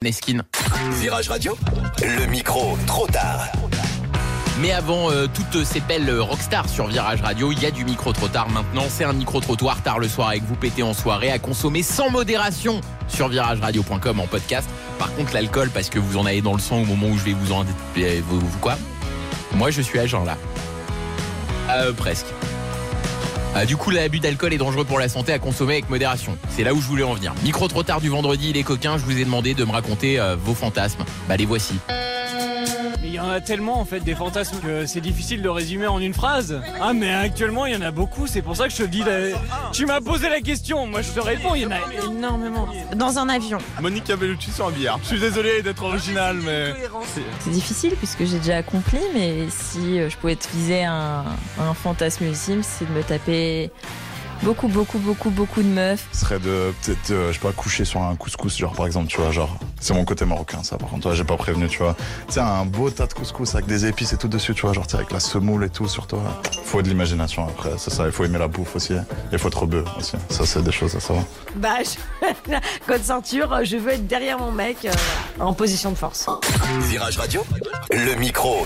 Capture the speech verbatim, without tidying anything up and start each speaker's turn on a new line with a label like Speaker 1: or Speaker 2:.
Speaker 1: Neskin.
Speaker 2: Virage Radio, le micro trop tard.
Speaker 1: Mais avant euh, toutes ces belles rockstars sur Virage Radio, il y a du micro trop tard maintenant. C'est un micro-trottoir tard le soir avec vous pétez en soirée à consommer sans modération sur virage radio point com en podcast. Par contre, l'alcool, parce que vous en avez dans le sang au moment où je vais vous en... Vous, vous quoi Moi, je suis agent là. Euh, presque. Euh, du coup, l'abus d'alcool est dangereux pour la santé à consommer avec modération. C'est là où je voulais en venir. Micro trop tard du vendredi, les coquins, je vous ai demandé de me raconter euh, vos fantasmes. Bah, les voici.
Speaker 3: Il y en a tellement en fait des fantasmes que c'est difficile de résumer en une phrase. Ah mais actuellement il y en a beaucoup, c'est pour ça que je te dis, là, tu m'as posé la question, moi je te réponds, il y en a énormément.
Speaker 4: Dans un avion.
Speaker 5: Monica Bellucci sur un billard. Je suis désolé d'être original mais...
Speaker 4: C'est difficile puisque j'ai déjà accompli, mais si je pouvais te viser un, un fantasme ultime, c'est de me taper beaucoup, beaucoup, beaucoup, beaucoup de meufs.
Speaker 6: Ce serait de peut-être, euh, je sais pas, coucher sur un couscous, genre par exemple, tu vois, genre, c'est mon côté marocain, ça par contre, toi, j'ai pas prévenu, tu vois. Tu sais, un beau tas de couscous avec des épices et tout dessus, tu vois, genre, avec la semoule et tout sur toi. Faut de l'imagination après, c'est ça, il faut aimer la bouffe aussi. Il faut être rebeu aussi, ça, c'est des choses à savoir.
Speaker 7: Bah, je... code ceinture, je veux être derrière mon mec, euh, en position de force.
Speaker 2: Virage Radio, le micro